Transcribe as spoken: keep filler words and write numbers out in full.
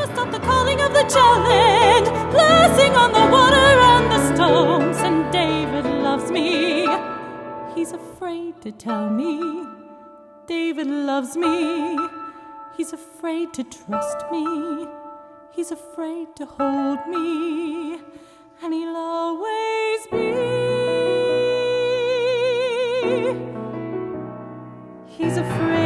stop the calling of the challenge, blessing on the water and the stones. And David loves me. He's afraid to tell me. David loves me. He's afraid to trust me. He's afraid to hold me. And he'll always be. He's afraid.